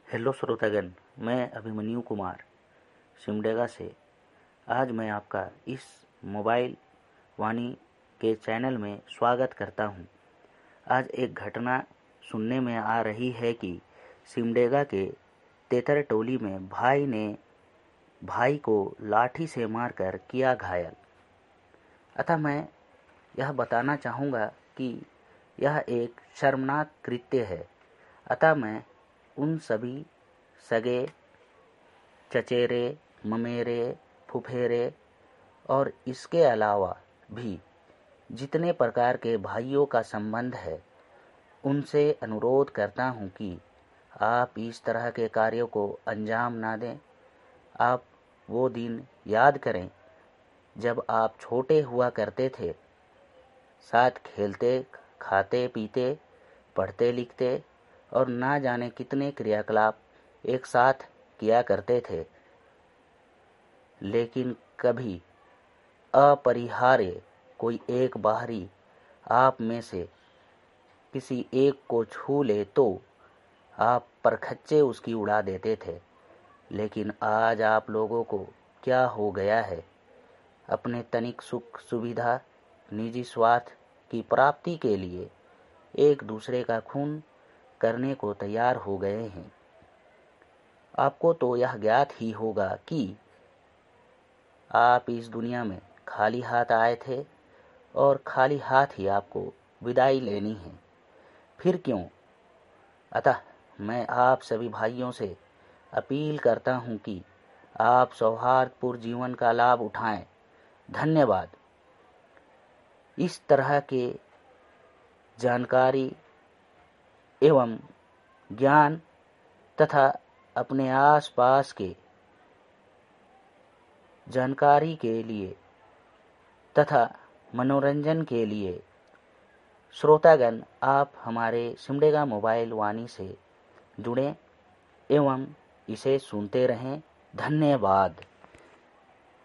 Hello श्रोतागण, मैं अभिमन्यु कुमार सिमडेगा से। आज मैं आपका इस मोबाइल वाणी के चैनल में स्वागत करता हूं। आज एक घटना सुनने में आ रही है कि सिमडेगा के तेतर टोली में भाई ने भाई को लाठी से मारकर किया घायल। अतः मैं यह बताना चाहूँगा कि यह एक शर्मनाक कृत्य है। अतः मैं उन सभी सगे, चचेरे, ममेरे, फुफेरे और इसके अलावा भी जितने प्रकार के भाइयों का संबंध है, उनसे अनुरोध करता हूँ कि आप इस तरह के कार्यों को अंजाम ना दें। आप वो दिन याद करें जब आप छोटे हुआ करते थे, साथ खेलते, खाते, पीते, पढ़ते, लिखते और ना जाने कितने क्रियाकलाप एक साथ किया करते थे, लेकिन कभी अपरिहार्य कोई एक बाहरी आप में से किसी एक को छू ले तो आप परखच्चे उसकी उड़ा देते थे। लेकिन आज आप लोगों को क्या हो गया है? अपने तनिक सुख सुविधा, निजी स्वार्थ की प्राप्ति के लिए एक दूसरे का खून करने को तैयार हो गए हैं। आपको तो यह ज्ञात ही होगा कि आप इस दुनिया में खाली हाथ आए थे और खाली हाथ ही आपको विदाई लेनी है। फिर क्यों? अतः मैं आप सभी भाइयों से अपील करता हूँ कि आप सौहार्दपूर्ण जीवन का लाभ उठाएं। धन्यवाद। इस तरह के जानकारी एवं ज्ञान तथा अपने आसपास के जानकारी के लिए तथा मनोरंजन के लिए श्रोतागण आप हमारे सिमडेगा मोबाइल वाणी से जुड़ें एवं इसे सुनते रहें। धन्यवाद।